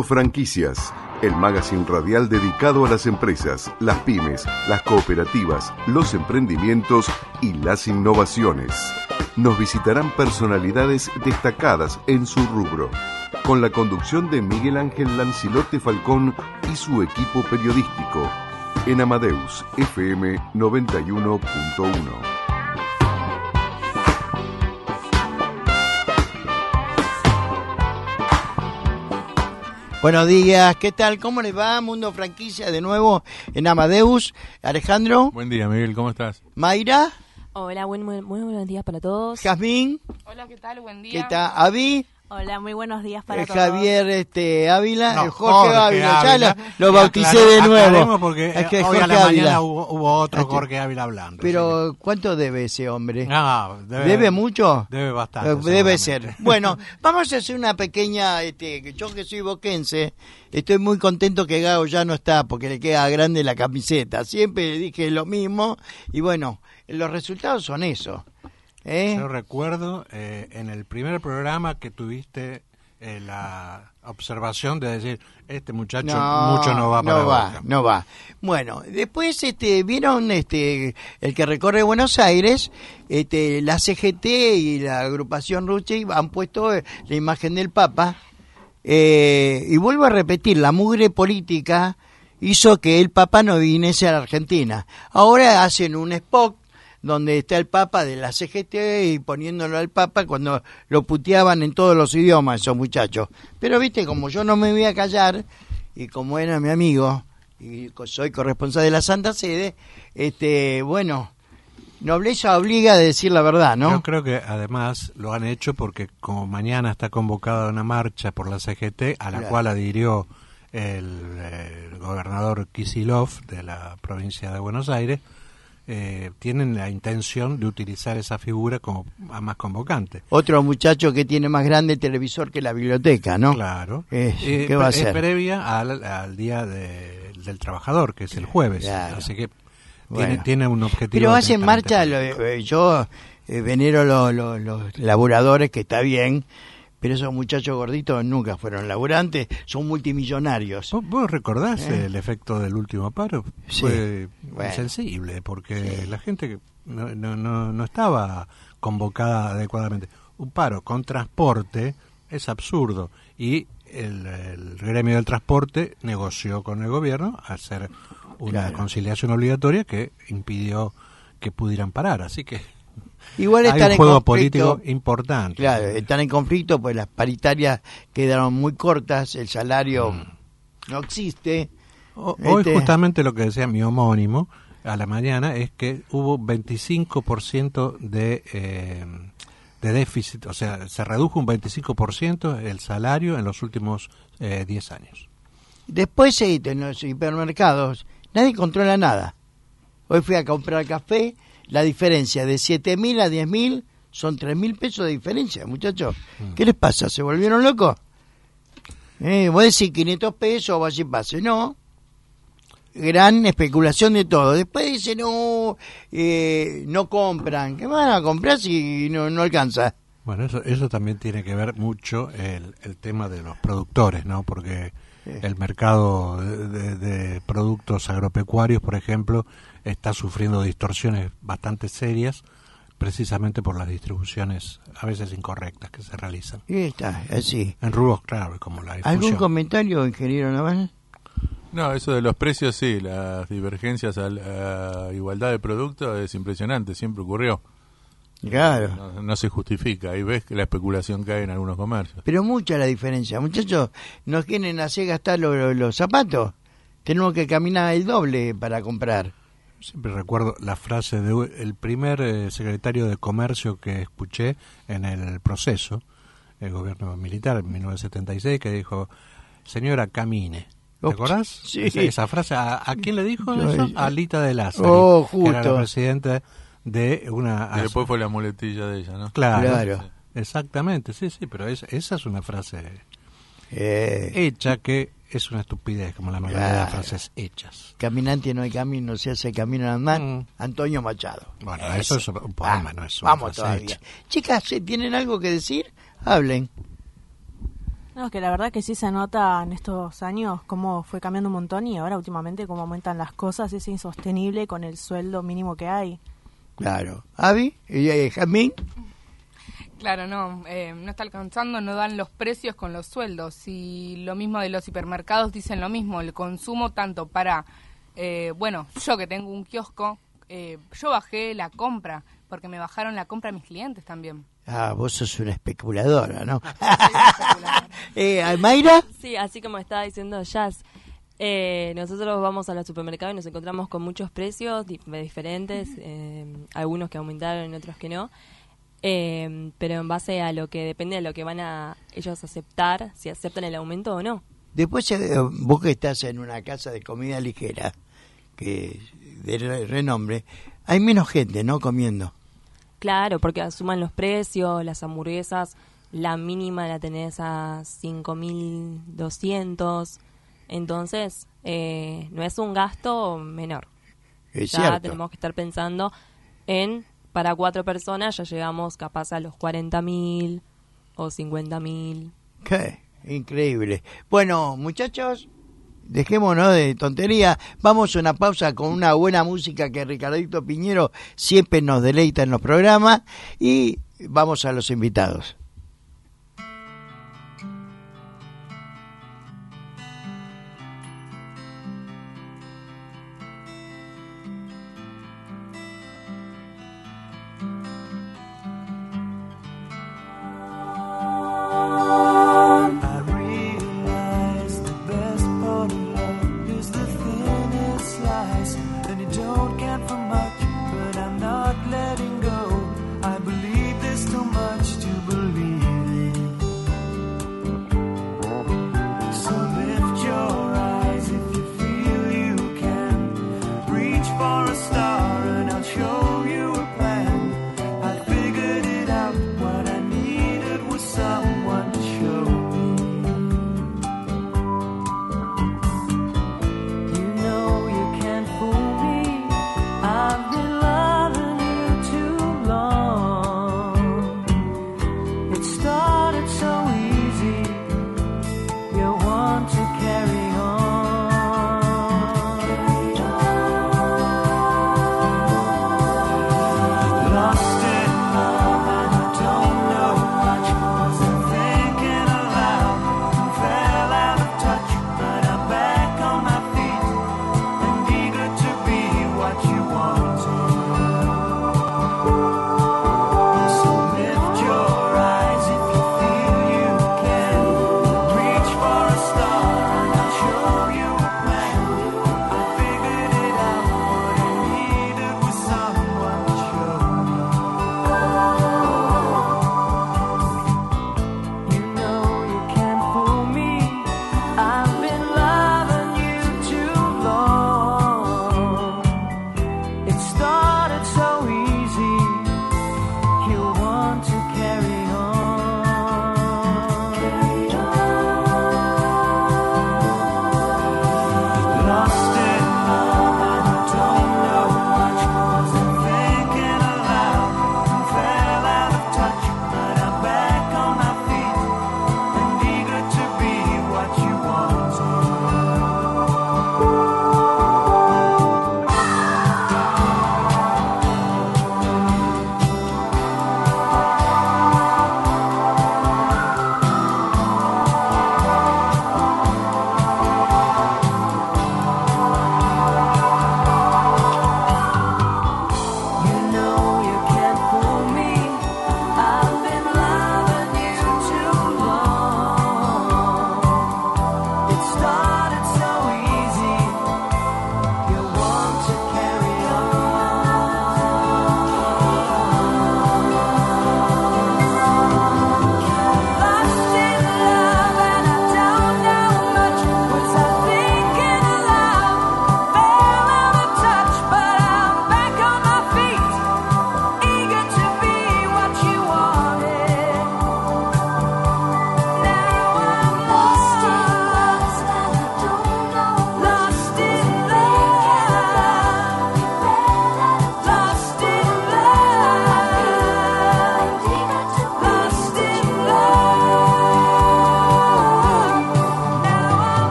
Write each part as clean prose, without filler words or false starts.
Mundo Franquicias, el magazine radial dedicado a las empresas, las pymes, las cooperativas, los emprendimientos y las innovaciones. Nos visitarán personalidades destacadas en su rubro, con la conducción de Miguel Ángel Lancilote Falcón y su equipo periodístico, en Amadeus FM 91.1. Buenos días, ¿qué tal? ¿Cómo les va? Mundo Franquicia de nuevo en Amadeus. Alejandro. Buen día, Miguel, ¿cómo estás? Mayra. Hola, muy buenos días para todos. Jazmín. Hola, ¿qué tal? Buen día. ¿Qué tal? Avi. Hola, muy buenos días para todos. Javier Ávila, No, Jorge Ávila. Ya lo bauticé de nuevo. Porque es que hoy Jorge a la Ávila. mañana hubo otro Jorge Ávila hablando. Pero, ¿cuánto debe ese hombre? No, ¿Debe mucho? Debe bastante. Debe ser. Bueno, vamos a hacer una pequeña, yo que soy boquense, estoy muy contento que Gago ya no está, porque le queda grande la camiseta. Siempre le dije lo mismo, y bueno, los resultados son eso. Yo recuerdo en el primer programa que tuviste la observación de decir, este muchacho mucho no va para Boca. No va. Bueno, después vieron el que recorre Buenos Aires, la CGT y la agrupación Rucci han puesto la imagen del Papa, y vuelvo a repetir, la mugre política hizo que el Papa no viniese a la Argentina. Ahora hacen un spot donde está el Papa de la CGT y poniéndolo al Papa cuando lo puteaban en todos los idiomas esos muchachos. Pero viste, como yo no me voy a callar, y como era mi amigo, y soy corresponsal de la Santa Sede, bueno, nobleza obliga a decir la verdad, ¿no? Yo creo que además lo han hecho porque como mañana está convocada una marcha por la CGT, a la cual adhirió el gobernador Kicillof de la provincia de Buenos Aires, tienen la intención de utilizar esa figura como más convocante. Otro muchacho que tiene más grande el televisor que la biblioteca, ¿no? Claro. ¿Qué va a hacer? Es previa al Día del Trabajador, que es el jueves. Claro. Así que tiene un objetivo. Pero hace en marcha, yo venero los laburadores, que está bien, pero esos muchachos gorditos nunca fueron laburantes, son multimillonarios. ¿Vos recordás el efecto del último paro? Sí. Fue insensible, porque la gente no estaba convocada adecuadamente. Un paro con transporte es absurdo, y el gremio del transporte negoció con el gobierno hacer una conciliación obligatoria que impidió que pudieran parar, así que igual hay un juego político importante. Claro, están en conflicto, pues las paritarias quedaron muy cortas, el salario no existe. Hoy justamente lo que decía mi homónimo a la mañana es que hubo 25% de déficit, o sea, se redujo un 25% el salario en los últimos 10 años. Después en los hipermercados nadie controla nada. Hoy fui a comprar café. La diferencia de 7.000 a 10.000 son 3.000 pesos de diferencia, muchachos. ¿Qué les pasa? ¿Se volvieron locos? Vos decís 500 pesos, vos así pase. No. Gran especulación de todo. Después dicen, no compran. ¿Qué van a comprar si no alcanza? Bueno, eso también tiene que ver mucho el tema de los productores, ¿no? Porque el mercado de productos agropecuarios, por ejemplo, está sufriendo distorsiones bastante serias, precisamente por las distribuciones a veces incorrectas que se realizan. Y está, así. En rubros, claro, como la difusión. ¿Algún comentario, ingeniero Naval? No, eso de los precios sí, las divergencias a la igualdad de productos es impresionante, siempre ocurrió. Claro. No se justifica, ahí ves que la especulación cae en algunos comercios. Pero mucha la diferencia, muchachos, nos quieren hacer gastar los zapatos, tenemos que caminar el doble para comprar. Siempre recuerdo la frase del primer secretario de Comercio que escuché en el proceso, el gobierno militar en 1976, que dijo, señora, camine. ¿Te acordás? Sí. Esa frase, ¿a quién le dijo eso? A Alita de Lázaro, justo. que era la presidenta de una... Y después fue la muletilla de ella, ¿no? Claro. Exactamente, sí, pero esa es una frase hecha que es una estupidez, como la mayoría de las frases hechas. Caminante no hay camino, se hace camino al andar. Antonio Machado. Bueno, eso es un poema, no es una vamos frase todavía. hecha. Chicas, ¿tienen algo que decir? Hablen. No, que la verdad que sí se nota en estos años cómo fue cambiando un montón y ahora últimamente cómo aumentan las cosas, es insostenible con el sueldo mínimo que hay. Claro. ¿Avi? ¿Y Jamín? Claro, no está alcanzando, no dan los precios con los sueldos. Y lo mismo de los hipermercados, dicen lo mismo, el consumo tanto para, yo que tengo un kiosco, yo bajé la compra, porque me bajaron la compra a mis clientes también. Ah, vos sos una especuladora, ¿no? ¿Mayra? Sí, así como estaba diciendo Jazz, nosotros vamos a los supermercados y nos encontramos con muchos precios diferentes, algunos que aumentaron y otros que no, pero en base a lo que depende de lo que van a ellos aceptar, si aceptan el aumento o no. Después vos que estás en una casa de comida ligera, que de renombre, hay menos gente, ¿no?, comiendo. Claro, porque asuman los precios, las hamburguesas, la mínima la tenés a 5.200, entonces no es un gasto menor. Es ya cierto. tenemos que estar pensando en, para 4 personas ya llegamos capaz a los 40.000 o 50.000. Qué increíble. Bueno, muchachos, dejémonos de tontería, vamos a una pausa con una buena música que Ricardito Piñero siempre nos deleita en los programas y vamos a los invitados. Letting go, I believe there's too much to believe.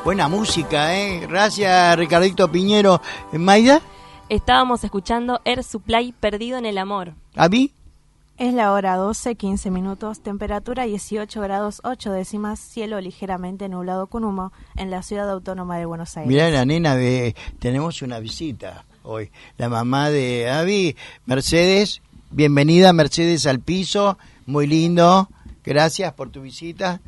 Buena música, Gracias, Ricardito Piñero. ¿Maida? Estábamos escuchando Air Supply, Perdido en el Amor. ¿A mí? Es la hora 12, 15 minutos, temperatura 18 grados 8 décimas, cielo ligeramente nublado con humo en la ciudad autónoma de Buenos Aires. Mirá, la nena, tenemos una visita hoy. La mamá de Avi, Mercedes. Bienvenida, Mercedes, al piso. Muy lindo. Gracias por tu visita.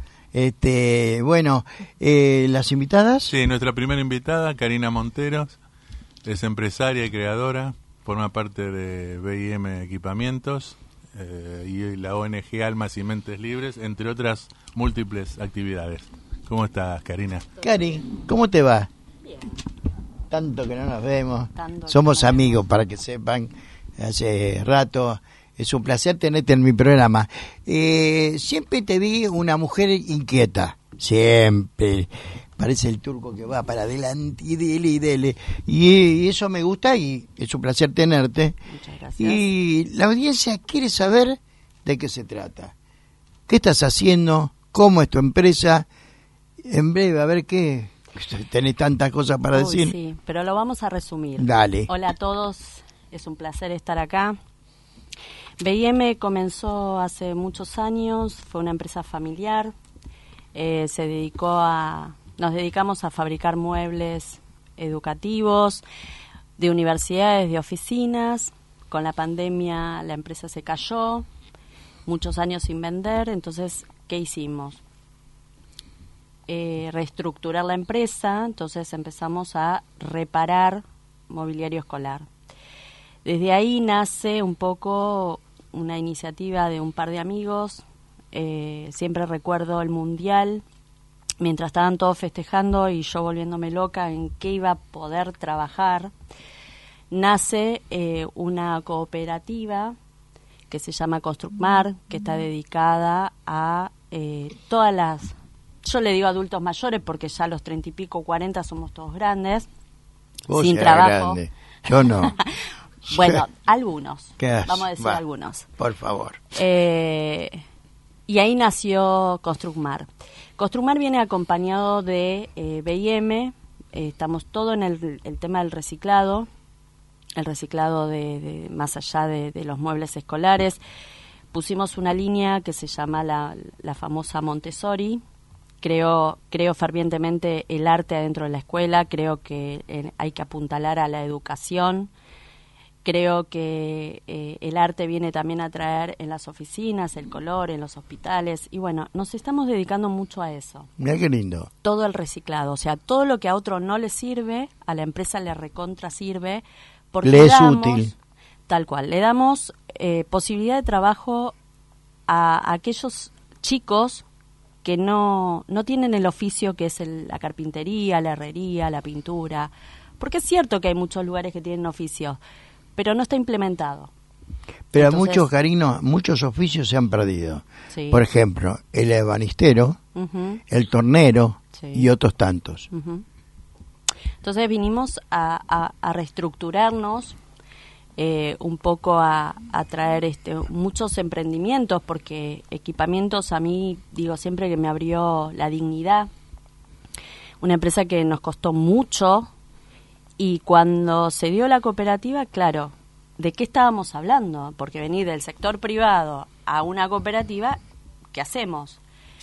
¿Las invitadas? Sí, nuestra primera invitada, Karina Monteros, es empresaria y creadora, forma parte de BIM Equipamientos y la ONG Almas y Mentes Libres, entre otras múltiples actividades. ¿Cómo estás, Karina? Cari, ¿cómo te va? Bien. Tanto que no nos vemos. Tanto Somos que no amigos, para que sepan, hace rato. Es un placer tenerte en mi programa. Siempre te vi una mujer inquieta, siempre. Parece el turco que va para adelante y dele. Y eso me gusta y es un placer tenerte. Muchas gracias. Y la audiencia quiere saber de qué se trata. ¿Qué estás haciendo? ¿Cómo es tu empresa? En breve, a ver qué. Tenés tantas cosas para decir. Sí, pero lo vamos a resumir. Dale. Hola a todos, es un placer estar acá. BIM comenzó hace muchos años, fue una empresa familiar, nos dedicamos a fabricar muebles educativos, de universidades, de oficinas. Con la pandemia la empresa se cayó, muchos años sin vender, entonces, ¿qué hicimos? Reestructurar la empresa, entonces empezamos a reparar mobiliario escolar. Desde ahí nace un poco una iniciativa de un par de amigos. Siempre recuerdo el Mundial, mientras estaban todos festejando y yo volviéndome loca en qué iba a poder trabajar. Nace una cooperativa que se llama Construcmar, que está dedicada a todas las... Yo le digo adultos mayores porque ya a los 30 y pico, 40 somos todos grandes, Vos sin eras trabajo. grande. Yo no. Bueno, algunos. ¿Qué haces? Vamos a decir Va, algunos. Por favor. Y ahí nació Construcmar. Construcmar viene acompañado de BIM. Estamos todo en el tema del reciclado. El reciclado de más allá de los muebles escolares. Pusimos una línea que se llama la famosa Montessori. Creo fervientemente el arte adentro de la escuela. Creo que hay que apuntalar a la educación. Creo que el arte viene también a traer en las oficinas, el color, en los hospitales. Y bueno, nos estamos dedicando mucho a eso. Mirá qué lindo. Todo el reciclado. O sea, todo lo que a otro no le sirve, a la empresa le recontra sirve. Porque Le es útil. Tal cual. Le damos posibilidad de trabajo a aquellos chicos que no tienen el oficio que es la carpintería, la herrería, la pintura. Porque es cierto que hay muchos lugares que tienen oficios, pero no está implementado. Pero Entonces, muchos oficios se han perdido. Sí. Por ejemplo, el ebanistero, Ujú, el tornero Sí. y otros tantos. ujú. Entonces vinimos a reestructurarnos, un poco a traer muchos emprendimientos, porque equipamientos a mí, digo siempre que me abrió la dignidad. Una empresa que nos costó mucho. Y cuando se dio la cooperativa, claro, ¿de qué estábamos hablando? Porque venir del sector privado a una cooperativa, ¿qué hacemos?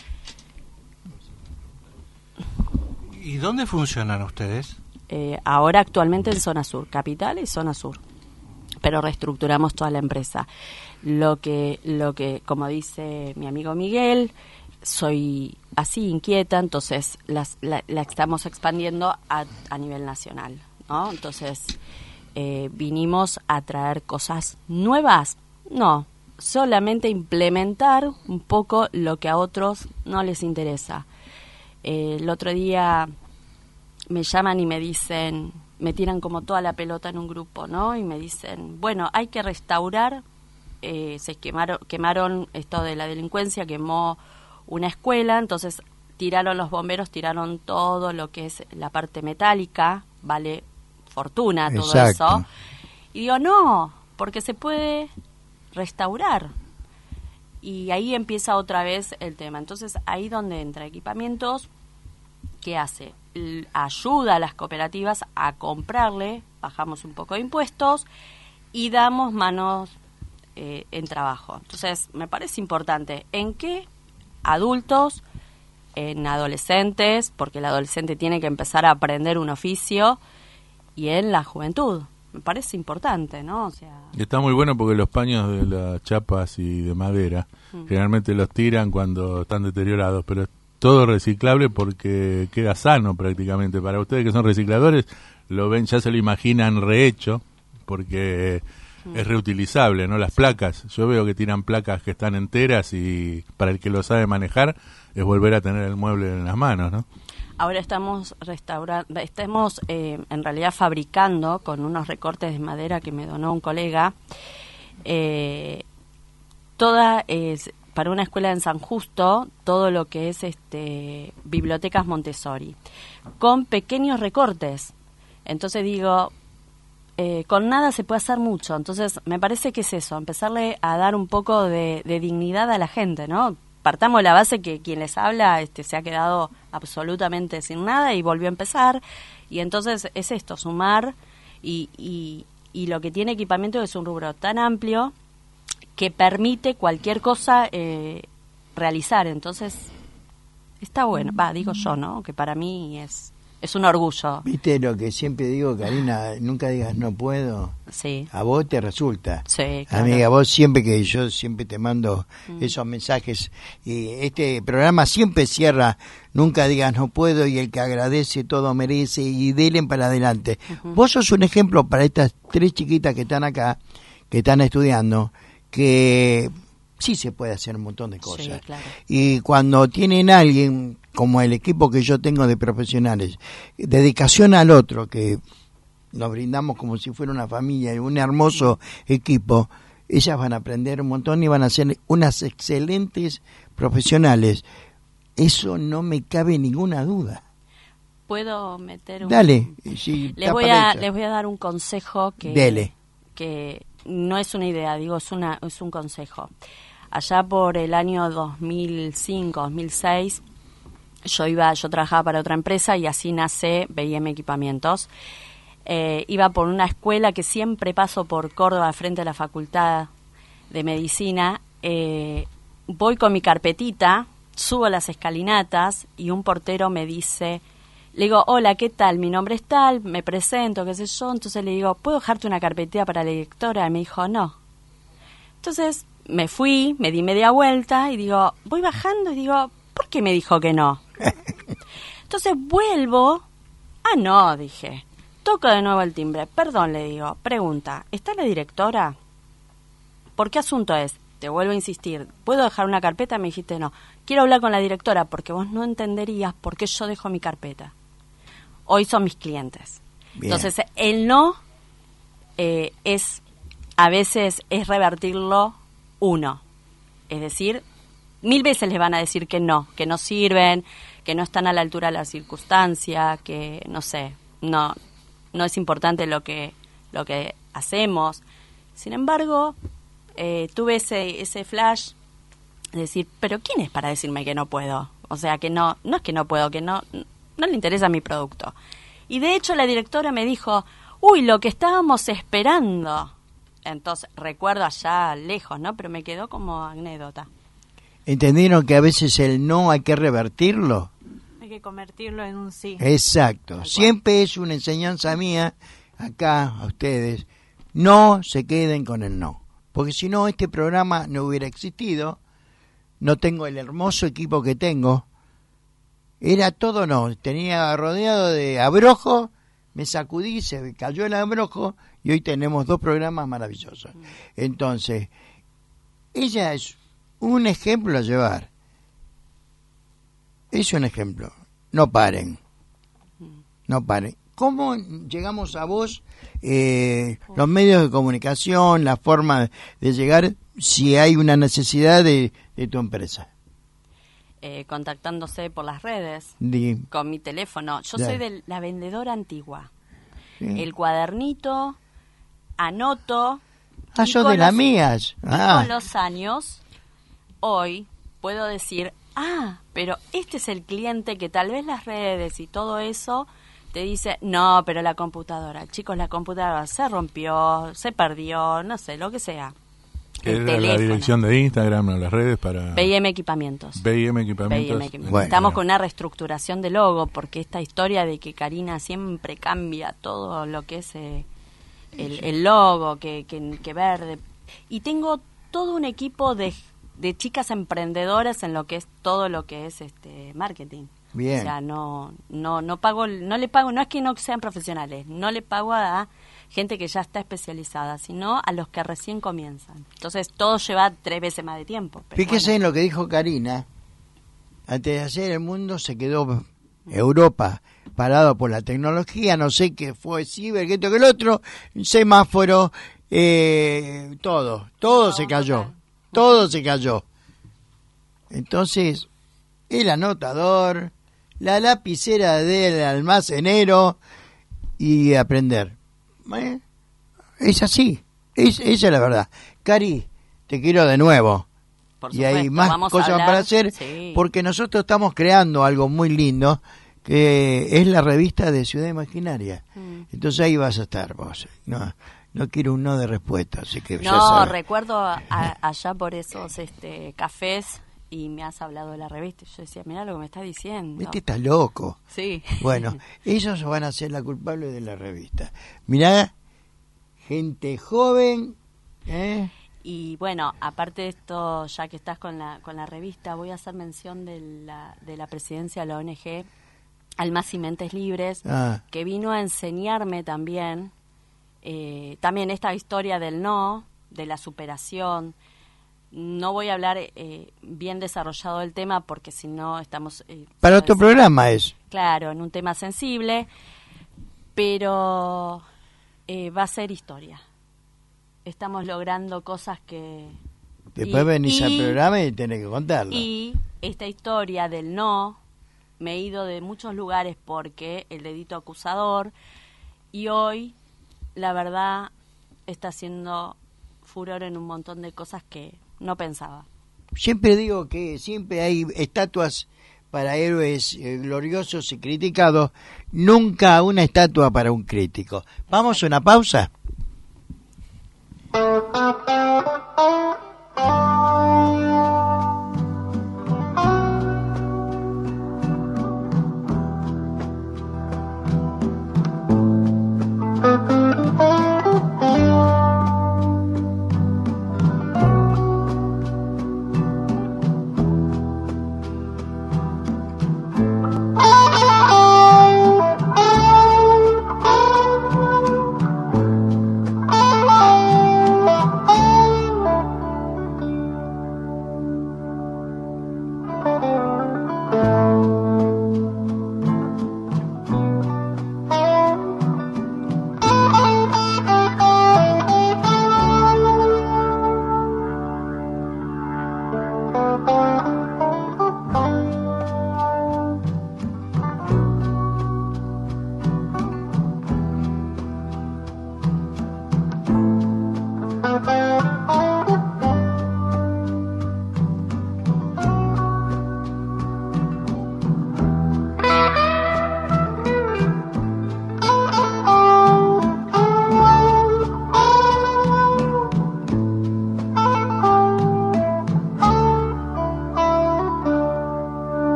¿Y dónde funcionan ustedes? Ahora actualmente en zona sur, capital y zona sur. Pero reestructuramos toda la empresa. Lo que como dice mi amigo Miguel, soy así inquieta, entonces la estamos expandiendo a nivel nacional, ¿no? Entonces, vinimos a traer cosas nuevas, no, solamente implementar un poco lo que a otros no les interesa. El otro día me llaman y me dicen, me tiran como toda la pelota en un grupo, ¿no? Y me dicen, bueno, hay que restaurar, se quemaron esto de la delincuencia, quemó una escuela, entonces tiraron los bomberos, tiraron todo lo que es la parte metálica, vale fortuna todo Exacto. eso. Y digo, no, porque se puede restaurar. Y ahí empieza otra vez el tema. Entonces ahí donde entra equipamientos, ¿qué hace? Ayuda a las cooperativas a comprarle, bajamos un poco de impuestos y damos manos en trabajo. Entonces, me parece importante. ¿En qué? Adultos, en adolescentes, porque el adolescente tiene que empezar a aprender un oficio, y en la juventud. Me parece importante, ¿no? O sea... Está muy bueno porque los paños de las chapas y de madera generalmente los tiran cuando están deteriorados, pero es todo reciclable porque queda sano prácticamente. Para ustedes que son recicladores, lo ven, ya se lo imaginan rehecho, porque es reutilizable, ¿no? Las placas, yo veo que tiran placas que están enteras y para el que lo sabe manejar es volver a tener el mueble en las manos, ¿no? Ahora estamos en realidad fabricando con unos recortes de madera que me donó un colega, toda es para una escuela en San Justo, todo lo que es bibliotecas Montessori, con pequeños recortes. Entonces digo, con nada se puede hacer mucho. Entonces me parece que es eso, empezarle a dar un poco de dignidad a la gente, ¿no? Partamos de la base que quien les habla se ha quedado absolutamente sin nada y volvió a empezar. Y entonces es esto, sumar y lo que tiene equipamiento es un rubro tan amplio que permite cualquier cosa realizar. Entonces está bueno, digo yo, ¿no? Que para mí es un orgullo. Viste lo que siempre digo, Karina, nunca digas no puedo. Sí. A vos te resulta. Sí, claro. Amiga, vos yo siempre te mando esos mensajes. Y este programa siempre cierra, nunca digas no puedo, y el que agradece todo merece, y denle para adelante. Vos sos un ejemplo para estas 3 chiquitas que están acá, que están estudiando, que sí se puede hacer un montón de cosas. Sí, claro. Y cuando tienen a alguien, como el equipo que yo tengo de profesionales, dedicación al otro, que nos brindamos como si fuera una familia, un hermoso equipo, ellas van a aprender un montón y van a ser unas excelentes profesionales. Eso no me cabe ninguna duda. ¿Puedo meter un...? Dale. Si les voy a dar un consejo Dele. que no es una idea, digo, es un consejo. Allá por el año 2005, 2006, yo trabajaba para otra empresa y así nace B&M Equipamientos. Iba por una escuela que siempre paso por Córdoba, frente a la Facultad de Medicina. Voy con mi carpetita, subo las escalinatas y un portero me dice, le digo, hola, ¿qué tal? Mi nombre es tal, me presento, qué sé yo. Entonces le digo, ¿puedo dejarte una carpetita para la directora? Y me dijo, no. Entonces me fui, me di media vuelta y digo, voy bajando y digo, ¿por qué me dijo que no? Entonces vuelvo, no, dije, toco de nuevo el timbre, perdón, le digo, pregunta, ¿está la directora? ¿Por qué asunto es? Te vuelvo a insistir, ¿puedo dejar una carpeta? Me dijiste no, quiero hablar con la directora porque vos no entenderías por qué yo dejo mi carpeta. Hoy son mis clientes. Bien. Entonces el no a veces es revertirlo uno, es decir, 1000 veces les van a decir que no sirven, que no están a la altura de la circunstancia, que no sé, no es importante lo que hacemos. Sin embargo, tuve ese flash de decir, pero ¿quién es para decirme que no puedo? O sea, que no es que no puedo, que no le interesa mi producto. Y de hecho la directora me dijo, uy, lo que estábamos esperando. Entonces, recuerdo allá lejos, ¿no? Pero me quedó como anécdota. ¿Entendieron que a veces el no hay que revertirlo? Hay que convertirlo en un sí. Exacto. Siempre es una enseñanza mía, acá, a ustedes, no se queden con el no. Porque si no, este programa no hubiera existido, no tengo el hermoso equipo que tengo, era todo no, tenía rodeado de abrojo, me sacudí, se cayó el abrojo y hoy tenemos 2 programas maravillosos. Entonces, ella es un ejemplo a llevar. Es un ejemplo. No paren. No paren. ¿Cómo llegamos a vos? Los medios de comunicación, la forma de llegar, si hay una necesidad de tu empresa. Contactándose por las redes, con mi teléfono. Yo soy de la vendedora antigua. Sí. El cuadernito, anoto. Yo de las mías. Con los años, hoy puedo decir, pero este es el cliente que tal vez las redes y todo eso te dice, no, pero la computadora, chicos, la computadora se rompió, se perdió, no sé, lo que sea. Era la dirección de Instagram o las redes para... B&M Equipamientos. B&M Equipamientos. Bueno. Estamos con una reestructuración de logo, porque esta historia de que Karina siempre cambia todo lo que es el logo, que verde. Y tengo todo un equipo de chicas emprendedoras en lo que es todo lo que es marketing. Bien. O sea, no le pago, no es que no sean profesionales, no le pago a gente que ya está especializada, sino a los que recién comienzan. Entonces todo lleva 3 veces más de tiempo. Fíjese en lo que dijo Karina. Antes de ayer el mundo se quedó, Europa, parado por la tecnología, no sé qué fue, ciber, que esto, que el otro, semáforo, todo se cayó, todo se cayó. Entonces, el anotador, la lapicera del almacenero y aprender. Es así, esa es la verdad. Cari, te quiero de nuevo. Por y supuesto, hay más cosas para hacer, sí. Porque nosotros estamos creando algo muy lindo, que es la revista de Ciudad Imaginaria. Entonces ahí vas a estar vos. No quiero un no de respuesta, así que ya No, sabes. recuerdo allá por esos cafés y me has hablado de la revista. Yo decía, mirá lo que me estás diciendo. Este está loco. Sí. Bueno, ellos van a ser la culpable de la revista. Mirá, gente joven, Y bueno, aparte de esto, ya que estás con la revista, voy a hacer mención de la presidencia de la ONG Almas y Mentes Libres, que vino a enseñarme también esta historia del no, de la superación. No voy a hablar bien desarrollado del tema porque si no estamos... para otro programa es. Claro, en un tema sensible, pero va a ser historia. Estamos logrando cosas que... Después venís al programa y tenés que contarlo. Y esta historia del no, me he ido de muchos lugares porque el dedito acusador, y hoy, la verdad, está haciendo furor en un montón de cosas que no pensaba. Siempre digo que siempre hay estatuas para héroes gloriosos y criticados, nunca una estatua para un crítico. ¿Vamos a una pausa?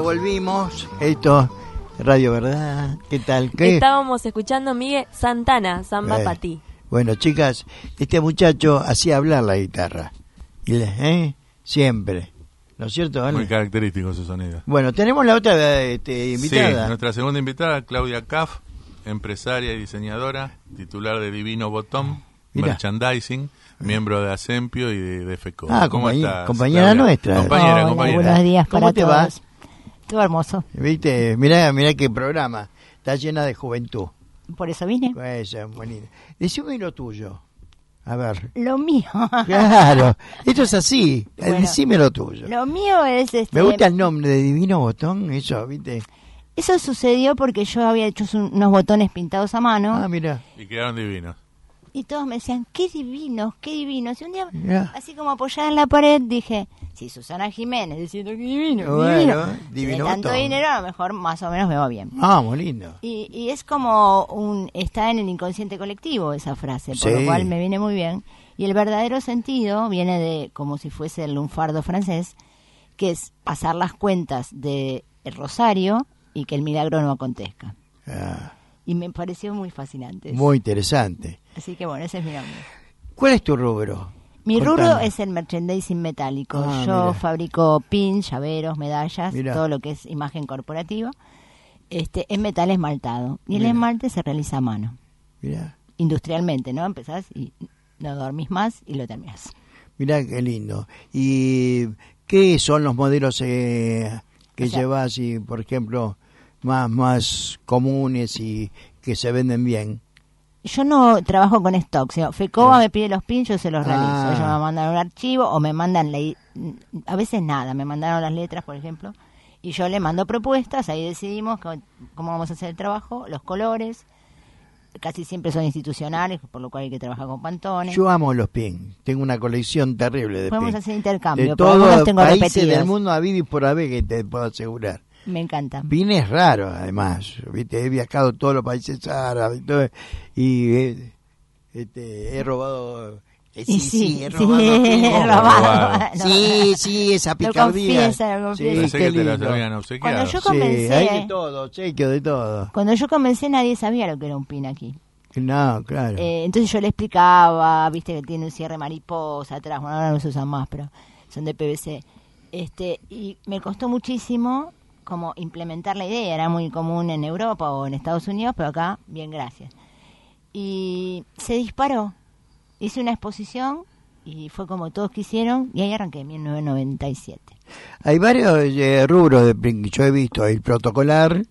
volvimos. Esto, Radio Verdad. ¿Qué tal? ¿Qué? Estábamos escuchando Miguel Santana, Samba Pa' Ti. Bueno, chicas, este muchacho hacía hablar la guitarra. Y siempre. ¿No es cierto, Ale? Muy característico su sonido. Bueno, tenemos la otra invitada. Sí, nuestra segunda invitada, Claudia Caff, empresaria y diseñadora, titular de Divino Botón, Mirá. Merchandising, miembro de Asempio y de FECO. ¿Cómo estás, compañera Claudia? nuestra. Compañera. Buenos días ¿Cómo para te todos. va? Todo hermoso. ¿Viste? Mirá qué programa. Está llena de juventud. Por eso vine. Eso, bonito. Decime lo tuyo. A ver. Lo mío. Claro. Esto es así. Bueno, Decime lo tuyo. Lo mío es Me gusta el nombre de Divino Botón. Eso, ¿viste? Eso sucedió porque yo había hecho unos botones pintados a mano. Ah, mira. Y quedaron divinos. Y todos me decían, qué divinos, qué divinos. Y un día, Mirá. así como apoyada en la pared, dije, si Susana Jiménez diciendo que divino, Bueno, divino. divino De tanto botón. dinero, a lo mejor más o menos me va bien. Ah, muy lindo. Y es como está en el inconsciente colectivo esa frase, por Sí. lo cual me viene muy bien. Y el verdadero sentido viene de como si fuese el lunfardo francés, que es pasar las cuentas de el rosario y que el milagro no acontezca. Ah, Y me pareció muy fascinante. muy interesante. Así que bueno, ese es mi nombre. ¿Cuál es tu rubro? Mi rubro Contanos. es el merchandising metálico. Ah, Yo mira. fabrico pins, llaveros, medallas, Mira. todo lo que es imagen corporativa. En metal esmaltado. Y el Mira. esmalte se realiza a mano. Mirá, Industrialmente, ¿no? Empezás y no dormís más y lo terminás. mirá qué lindo. ¿Y qué son los modelos que O sea, llevas y, por ejemplo, más comunes y que se venden bien? Yo no trabajo con stock. FECOBA me pide los pins, yo se los realizo. Ah. Ellos me mandan un archivo o me mandan, a veces nada, me mandaron las letras, por ejemplo, y yo le mando propuestas, ahí decidimos cómo vamos a hacer el trabajo, los colores, casi siempre son institucionales, por lo cual hay que trabajar con pantones. Yo amo los pin. Tengo una colección terrible de Podemos pin. hacer intercambio, De por lo todos menos los tengo países repetidos. del mundo habido y por haber, que te puedo asegurar. Me encanta. Pin es raro, además. ¿Viste? He viajado a todos los países árabes y todo, y he robado. Sí, he robado. pin. he robado. No. Sí, esa Lo picardía. confiesa, lo Sí, confiesa. Pensé qué que te las lindo. habían obsequiado. Cuando yo Sí, comencé, hay de todo, chequeo de todo. Cuando yo comencé nadie sabía lo que era un pin aquí. No, claro. Entonces yo le explicaba, viste que tiene un cierre mariposa atrás, bueno, ahora no se usan más, pero son de PVC. Y me costó muchísimo como implementar la idea, era muy común en Europa o en Estados Unidos, pero acá, bien, gracias. Y se disparó. Hice una exposición y fue como todos quisieron y ahí arranqué en 1997. Hay varios rubros de pin que yo he visto. El protocolar,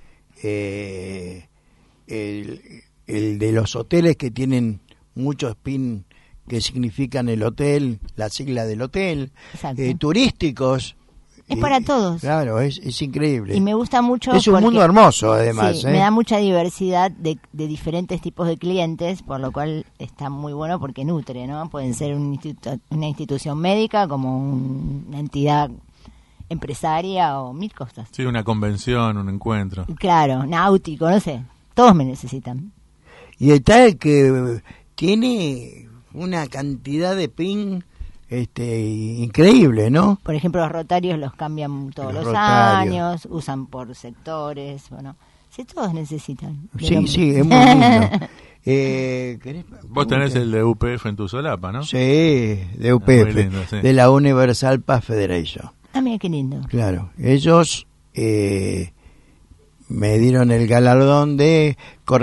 el de los hoteles que tienen muchos pin que significan el hotel, la sigla del hotel, Exacto. Turísticos. Es para todos. Claro, es increíble. Y me gusta mucho es un porque- mundo hermoso, además. Sí, me da mucha diversidad de diferentes tipos de clientes, por lo cual está muy bueno porque nutre, ¿no? Pueden ser una institución médica, como una entidad empresaria o mil cosas. Sí, una convención, un encuentro. Claro, náutico, no sé. Todos me necesitan. Y está el que tiene una cantidad de pin increíble, ¿no? Por ejemplo, los rotarios los cambian todos Los los rotarios. años, usan por sectores, bueno. Sí, todos necesitan. Sí, es muy lindo. ¿Querés Vos tenés preguntar? el de UPF en tu solapa, ¿no? Sí, de UPF, Muy lindo, sí. de la Universal Paz Federation. Ah, mira qué lindo. Claro, ellos me dieron el galardón de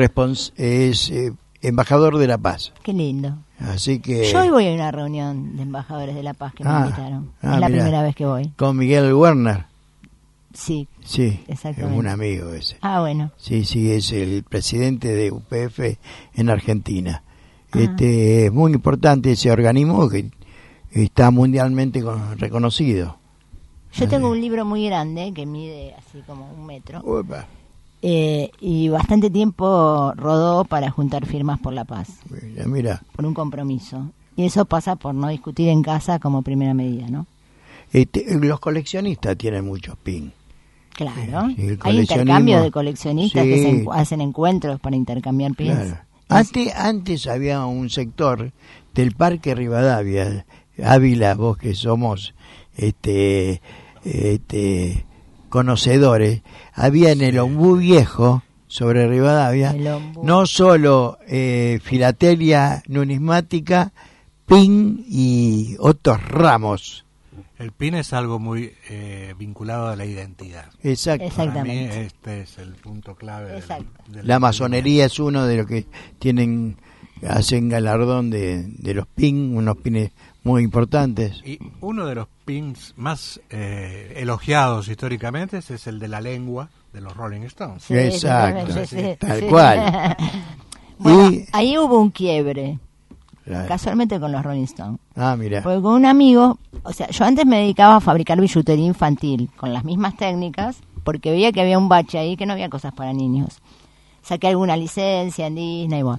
embajador de la paz. Qué lindo. Así que Yo hoy voy a una reunión de embajadores de la paz que me invitaron. Es la mirá, primera vez que voy. con Miguel Werner. Sí, Sí, Exactamente. es un amigo ese. ah, bueno. Sí, es el presidente de UPF en Argentina. Ah. Es muy importante ese organismo que está mundialmente reconocido. Yo tengo un libro muy grande que mide así como 1 metro Uepa, y bastante tiempo rodó para juntar firmas por la paz, mira. por un compromiso. Y eso pasa por no discutir en casa como primera medida, ¿no? Los coleccionistas tienen muchos pin. Claro. Sí, el Hay coleccionismo. intercambio de coleccionistas Sí. que hacen encuentros para intercambiar pins. Claro. Antes había un sector del Parque Rivadavia, Ávila, vos que somos conocedores, había en el Ombú Viejo, sobre Rivadavia, no solo filatelia numismática, pin y otros ramos. El pin es algo muy vinculado a la identidad. Exacto. Para mí este es el punto clave. La masonería es uno de los que hacen galardón de los pin, unos pines muy importantes. Y uno de los pins más elogiados históricamente es el de la lengua de los Rolling Stones. Sí, exacto, tal cual. Bueno, ahí hubo un quiebre. Claro. Casualmente con los Rolling Stones. Ah, mira. Porque con un amigo, o sea, yo antes me dedicaba a fabricar billutería infantil con las mismas técnicas, porque veía que había un bache ahí que no había cosas para niños. Saqué alguna licencia en Disney, bueno.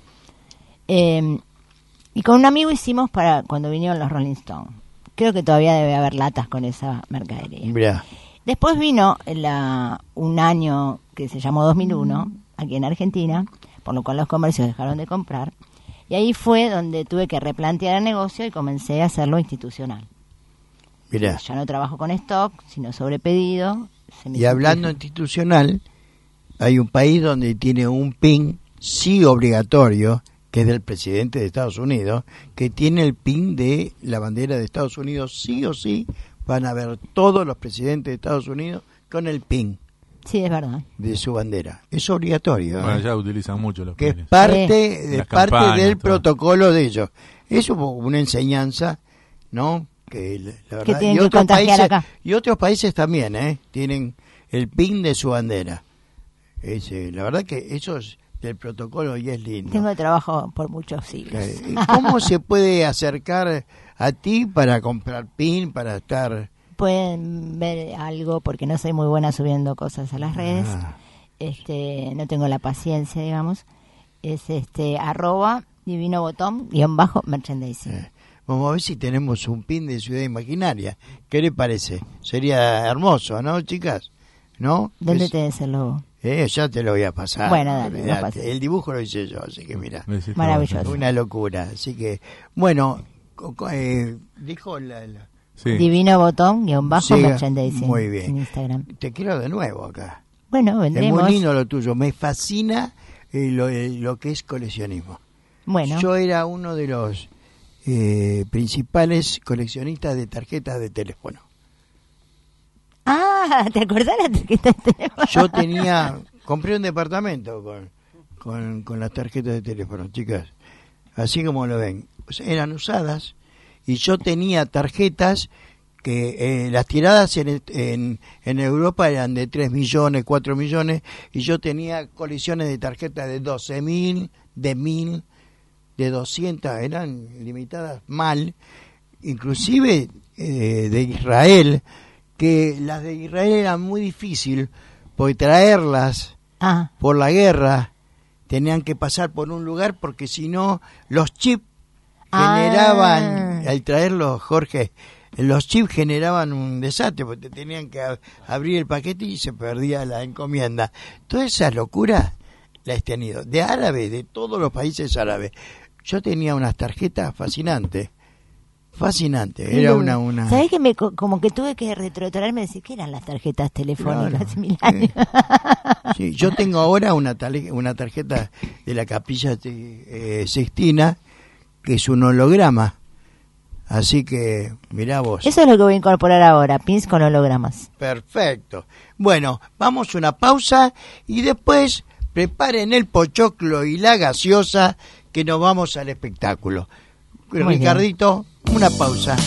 Y con un amigo hicimos para cuando vinieron los Rolling Stones. Creo que todavía debe haber latas con esa mercadería. Mirá. Después vino un año que se llamó 2001, aquí en Argentina, por lo cual los comercios dejaron de comprar. Y ahí fue donde tuve que replantear el negocio y comencé a hacerlo institucional. Mirá. Ya no trabajo con stock, sino sobre pedido. Y hablando institucional, hay un país donde tiene un PIN sí obligatorio, que es del presidente de Estados Unidos, que tiene el PIN de la bandera de Estados Unidos. Sí o sí van a ver todos los presidentes de Estados Unidos con el PIN. Sí, es verdad. De su bandera. Es obligatorio. Bueno, ya utilizan mucho los que pines. Es parte campañas, del todo. Protocolo de ellos. Es una enseñanza, ¿no? Que la verdad, que tienen que contagiar acá. Y otros países también, tienen el PIN de su bandera. La verdad que eso es del protocolo y es lindo. Tengo trabajo por muchos siglos. ¿Cómo se puede acercar a ti para comprar PIN, para estar...? Pueden ver algo, porque no soy muy buena subiendo cosas a las redes. No tengo la paciencia, digamos. Es @divinobotón_merchandising. Vamos a ver si tenemos un pin de Ciudad Imaginaria. ¿Qué le parece? Sería hermoso, ¿no, chicas? ¿No? ¿Dónde tenés el logo? Ya te lo voy a pasar. Bueno, dale, el dibujo lo hice yo, así que mira. Maravilloso. Una locura. Así que, bueno, dijo sí. Divinobotón_merchandising. Muy bien. En Instagram. Te quiero de nuevo acá. Bueno, vendremos. Es muy lindo lo tuyo. Me fascina lo que es coleccionismo. Bueno. Yo era uno de los principales coleccionistas de tarjetas de teléfono. Ah, ¿te acordás la tarjeta de teléfono? Yo compré un departamento con las tarjetas de teléfono, chicas. Así como lo ven. Eran usadas y yo tenía tarjetas que las tiradas en Europa eran de 3 millones, 4 millones, y yo tenía colecciones de tarjetas de 12.000, de 1.000, de 200, eran limitadas mal, inclusive de Israel, que las de Israel eran muy difícil, porque traerlas por la guerra tenían que pasar por un lugar, porque si no los chips generaban, al traerlos, Jorge, los chips generaban un desastre, porque tenían que abrir el paquete y se perdía la encomienda. Toda esa locura la he tenido, de árabes, de todos los países árabes. Yo tenía unas tarjetas fascinantes. Era una... ¿Sabés que como que tuve que retrotraerme y decir qué eran las tarjetas telefónicas hace 1000 años? Sí, yo tengo ahora una tarjeta de la Capilla Sixtina, que es un holograma. Así que, mirá vos. Eso es lo que voy a incorporar ahora, pins con hologramas. Perfecto. Bueno, vamos a una pausa y después preparen el pochoclo y la gaseosa, que nos vamos al espectáculo. Muy Ricardito, bien. Una pausa.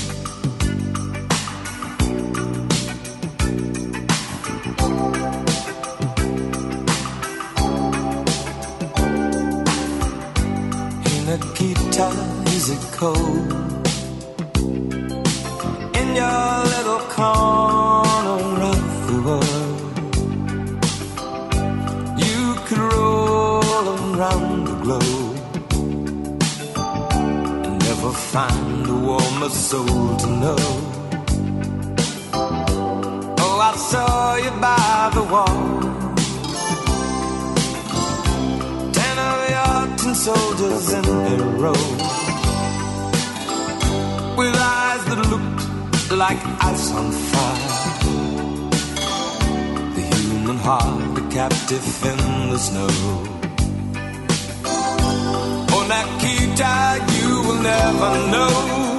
Nikita, is it cold in your little corner of the world? You could roll around the globe and never find a warmer soul to know. Oh, I saw you by the wall, 10 of your tin soldiers in a row, with eyes that looked like ice on fire. heart a captive in the snow. Oh, Nikita, you will never know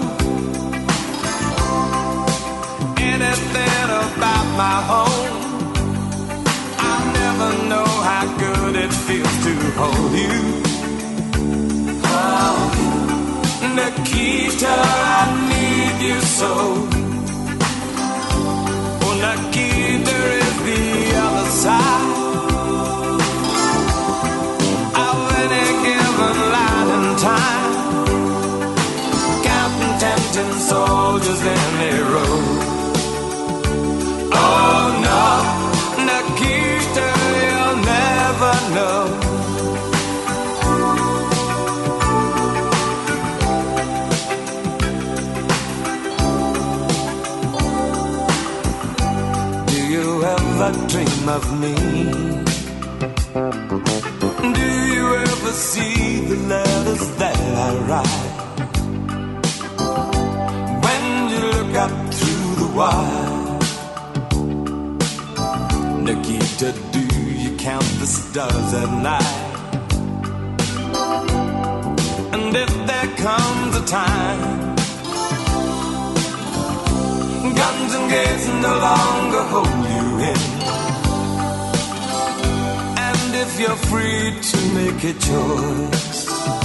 anything about my home. I'll never know how good it feels to hold you. Oh, Nikita, I need you so. Oh, Nikita is the other side of any given light and time. Counting tempting soldiers in a row. Oh no, Nikita, you'll never know. Do you ever dream of me? Do you ever see the letters that I write? When you look up through the wire, Nikita, do you count the stars at night? And if there comes a time guns and gates no longer hold you in, and if you're free to make a choice,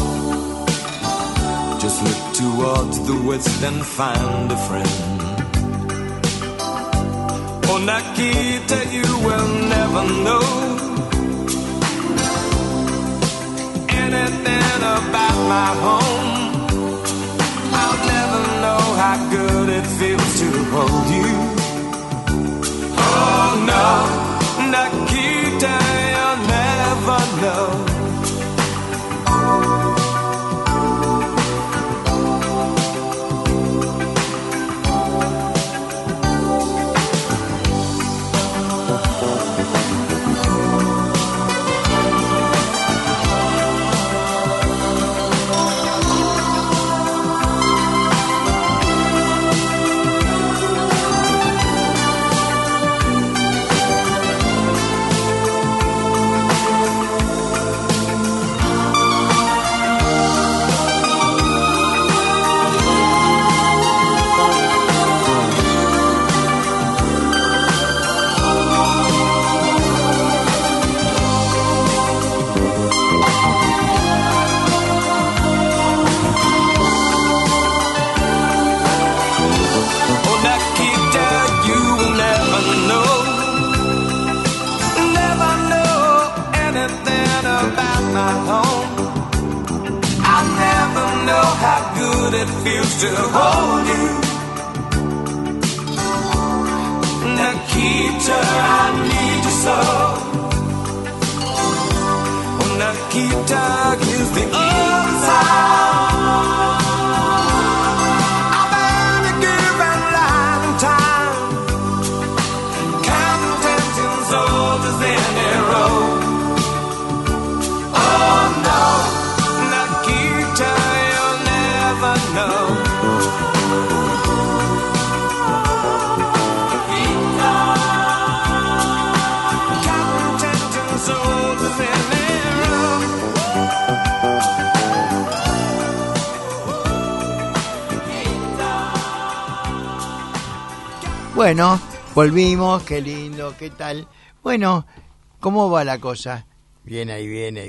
just look towards the west and find a friend. Oh, Nikita, you will never know anything about my home. I'll never know how good it feels to hold you. Oh no, Nikita, you'll never know. It feels to hold you. Nikita, I need you so. Oh, Nikita is the other side. I've been a given life and time, counting tempting soldiers in a row. Oh no, Nikita, no. Bueno, volvimos, qué lindo, qué tal. Bueno, ¿cómo va la cosa? Viene.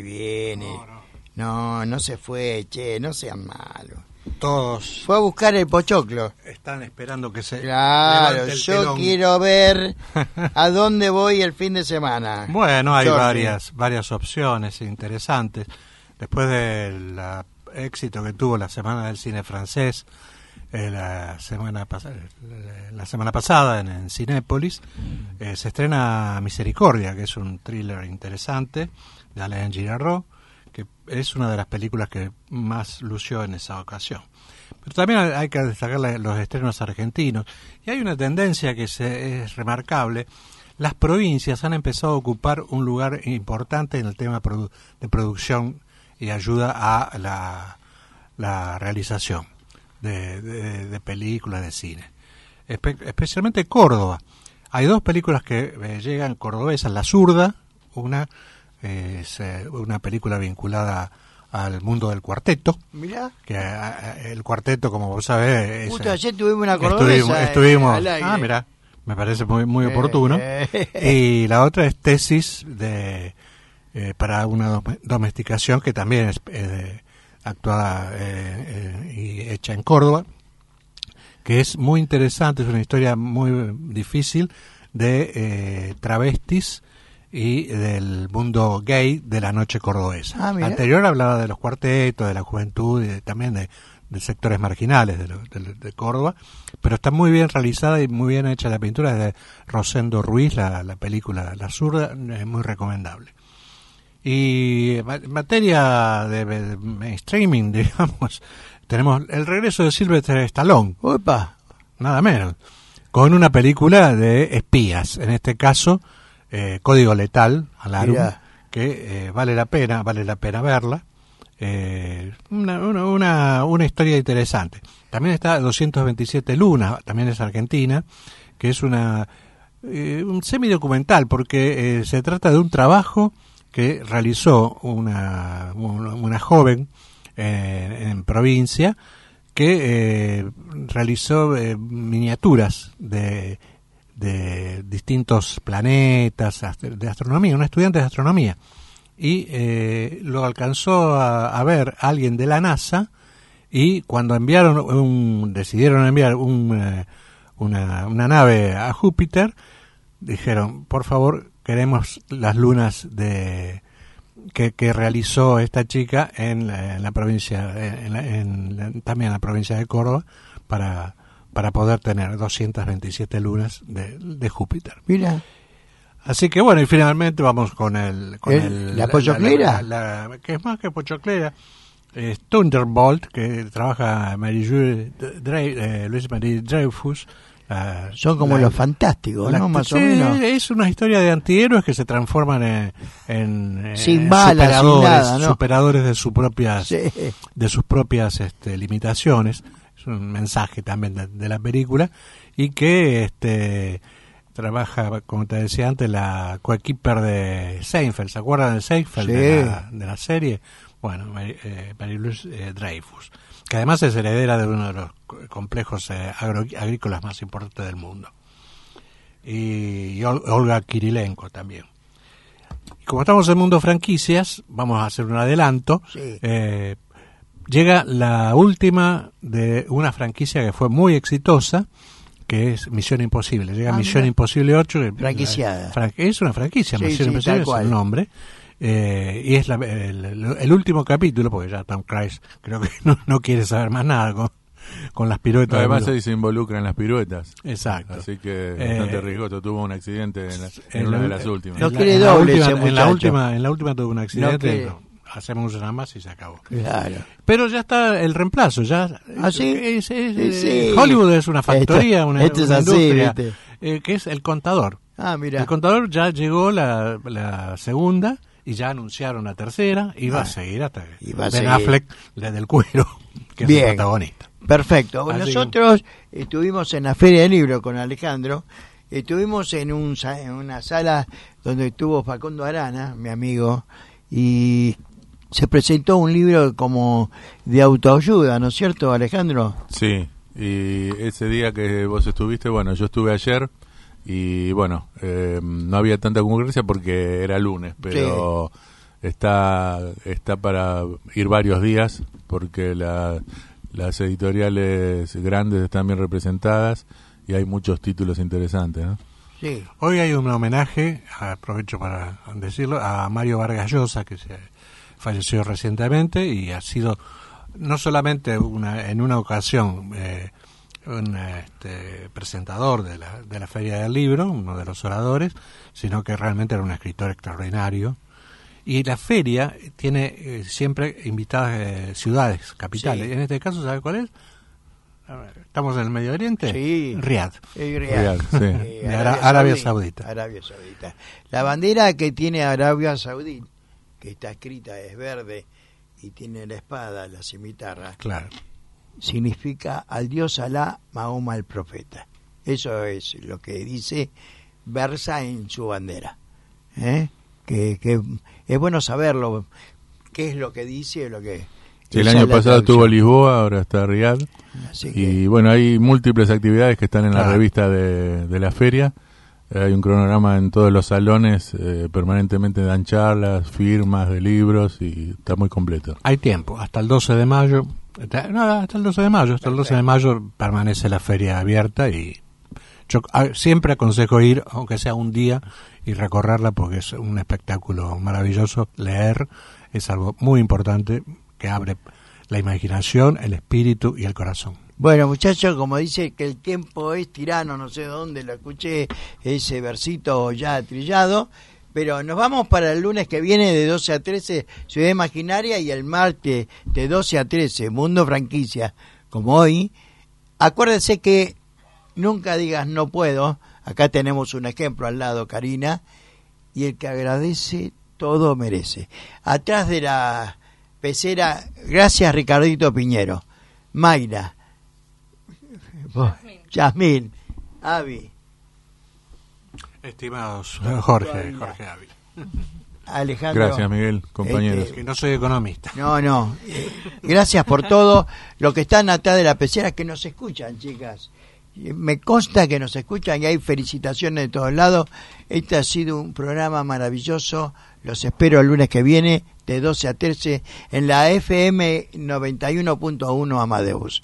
No se fue, che, no sean malos. Todos fue a buscar el pochoclo. Están esperando que se Claro, levante el yo telón. quiero ver a dónde voy el fin de semana. Bueno, hay Jorge. varias opciones interesantes. Después del éxito que tuvo la Semana del Cine Francés, la semana pasada en Cinépolis, se estrena Misericordia, que es un thriller interesante de Alain Girardot, que es una de las películas que más lució en esa ocasión. Pero también hay que destacar los estrenos argentinos. Y hay una tendencia que es remarcable. Las provincias han empezado a ocupar un lugar importante en el tema de producción y ayuda a la realización de películas, de cine. Especialmente Córdoba Hay dos películas que llegan cordobesas. La Zurda, una es una película vinculada al mundo del cuarteto. Mirá. Que el cuarteto, como vos sabés... Justo ayer tuvimos una cordobesa. Estuvimos al aire. mirá, me parece muy oportuno. Y la otra es Tesis para una domesticación, que también es actuada y hecha en Córdoba, que es muy interesante, es una historia muy difícil de travestis y del mundo gay de la noche cordobesa. Anterior hablaba de los cuartetos, de la juventud y también de sectores marginales de Córdoba, pero está muy bien realizada y muy bien hecha la pintura. Es de Rosendo Ruiz, la película La Zurda, es muy recomendable. Y en materia de mainstreaming, digamos, tenemos el regreso de Sylvester Stallone. ¡Opa! Nada menos. Con una película de espías, en este caso Código Letal, Alarum, que vale la pena verla. Una historia interesante. También está 227 Lunas, también es argentina, que es un semidocumental, porque se trata de un trabajo que realizó una joven en provincia, que realizó miniaturas de distintos planetas, de astronomía, una estudiante de astronomía, y lo alcanzó a ver alguien de la NASA, y cuando decidieron enviar una nave a Júpiter, dijeron, por favor, queremos las lunas que realizó esta chica en la provincia, también en la provincia de Córdoba, para poder tener 227 lunas de Júpiter. Mira. Así que bueno, y finalmente vamos con la pochoclera. Que es más que pochoclera. Thunderbolt, que trabaja Luis Marie Dreyfus. Son como los fantásticos, ¿no? Más o menos. Es una historia de antihéroes que se transforman en sin balas, superadores, sin nada, ¿no? Superadores de sus propias limitaciones. Es un mensaje también de la película, y que trabaja, como te decía antes, la coequiper de Seinfeld. ¿Se acuerdan de Seinfeld? Sí. De la serie? Bueno, Marie-Louise Dreyfus, que además es heredera de uno de los complejos agrícolas más importantes del mundo. Y Olga Kirilenko también. Y como estamos en mundo franquicias, vamos a hacer un adelanto. Sí. Llega la última de una franquicia que fue muy exitosa, que es Misión Imposible. Llega Misión Imposible 8. Franquiciada. Es una franquicia, sí, Misión Imposible es el nombre. Y es el último capítulo, porque ya Tom Cruise creo que no quiere saber más nada con las piruetas. Además se involucra en las piruetas. Exacto. Así que bastante riesgoso. Tuvo un accidente en una de las últimas. No quiere doble ese muchacho. En la última tuvo un accidente. Hacemos una más y se acabó. Claro. Pero ya está el reemplazo. Ya. Sí. Hollywood es una factoría, una es así, industria, que es El Contador. Mira. El Contador ya llegó la segunda, y ya anunciaron la tercera, y va a seguir hasta Ben Affleck, la del cuero, que es el protagonista. Perfecto. Nosotros estuvimos en la Feria del Libro con Alejandro, estuvimos en una sala donde estuvo Facundo Arana, mi amigo, y se presentó un libro como de autoayuda, ¿no es cierto, Alejandro? Sí, y ese día que vos estuviste, bueno, yo estuve ayer, y bueno, no había tanta concurrencia porque era lunes, pero está para ir varios días, porque las editoriales grandes están bien representadas y hay muchos títulos interesantes, ¿no? Sí. Hoy hay un homenaje, aprovecho para decirlo, a Mario Vargas Llosa, que se falleció recientemente, y ha sido no solamente en una ocasión un presentador de la Feria del Libro, uno de los oradores, sino que realmente era un escritor extraordinario. Y la feria tiene siempre invitadas ciudades, capitales. Sí. En este caso, ¿sabe cuál es? ¿Estamos en el Medio Oriente? Sí. Riad. Riad, sí. De Arabia Saudita. Arabia Saudita. La bandera que tiene Arabia Saudita, que está escrita, es verde y tiene la espada, la cimitarra. Claro. Significa al dios Alá, Mahoma el profeta. Eso es lo que dice versa en su bandera. Que es bueno saberlo, qué es lo que dice, lo que... Sí, el esa año es la pasado traducción. estuvo Lisboa, ahora está Riad. Así que, Y bueno, hay múltiples actividades que están en la Claro. revista de la feria. Hay un cronograma en todos los salones, permanentemente dan charlas, firmas de libros y está muy completo. Hay tiempo, hasta el 12 de mayo. Hasta el 12 de mayo. Hasta el 12 de mayo permanece la feria abierta y yo siempre aconsejo ir, aunque sea un día, y recorrerla porque es un espectáculo maravilloso. Leer es algo muy importante que abre la imaginación, el espíritu y el corazón. bueno, muchachos, como dice que el tiempo es tirano, no sé dónde lo escuché ese versito ya trillado, pero nos vamos para el lunes que viene de 12 a 13, Ciudad Imaginaria, y el martes de 12 a 13, Mundo Franquicia, como hoy. Acuérdense que nunca digas no puedo, acá tenemos un ejemplo al lado, Karina, y el que agradece todo merece. Atrás de la pecera, gracias Ricardito Piñero, Mayra, Yasmín, Avi, Estimados Jorge Avi. Alejandro. Gracias, Miguel, compañeros. Que no soy economista. No, gracias por todo lo que están atrás de la pecera, que nos escuchan, chicas. Me consta que nos escuchan y hay felicitaciones de todos lados. Este ha sido un programa maravilloso. Los espero el lunes que viene de 12 a 13 en la FM 91.1 Amadeus.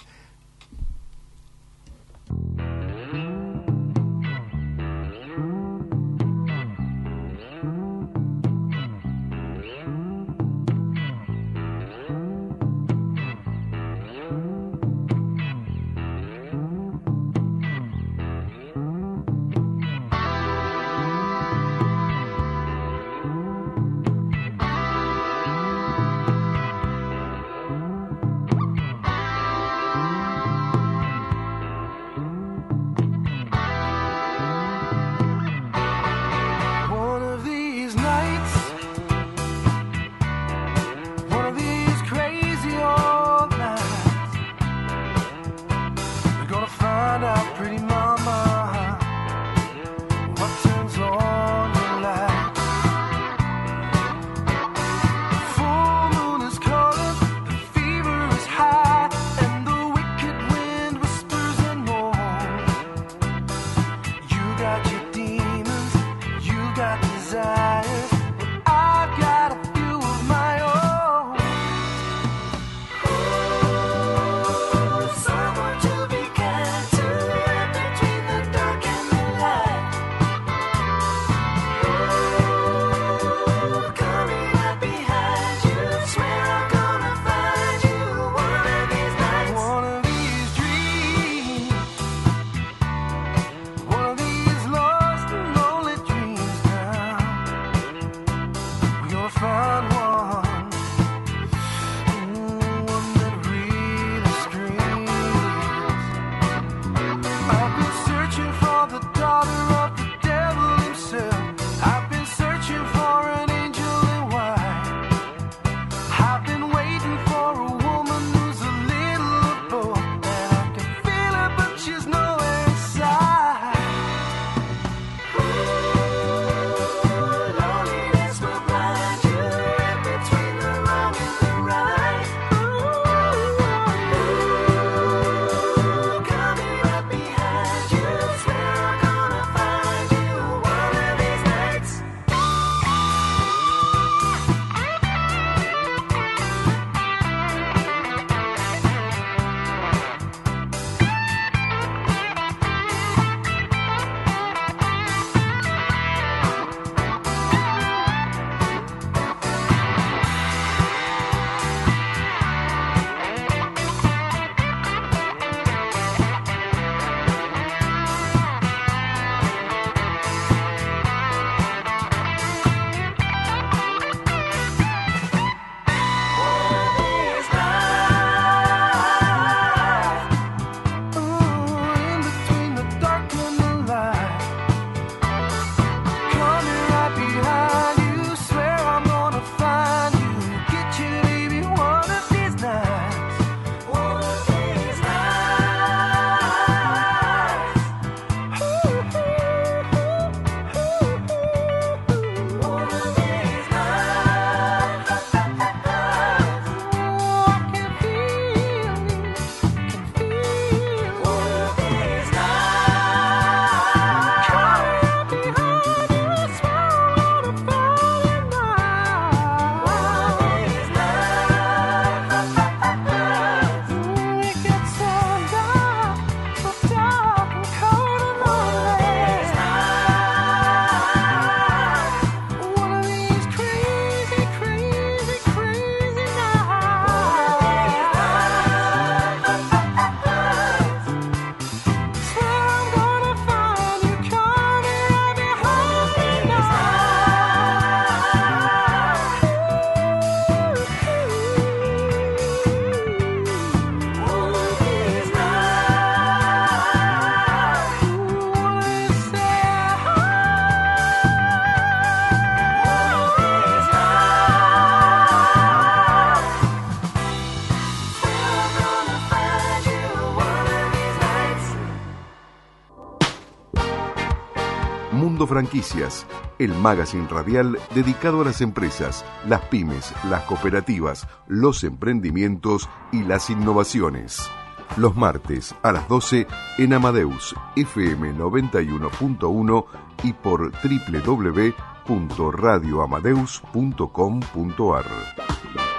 Todo Franquicias, el magazine radial dedicado a las empresas, las pymes, las cooperativas, los emprendimientos y las innovaciones. Los martes a las 12 en Amadeus FM 91.1 y por www.radioamadeus.com.ar.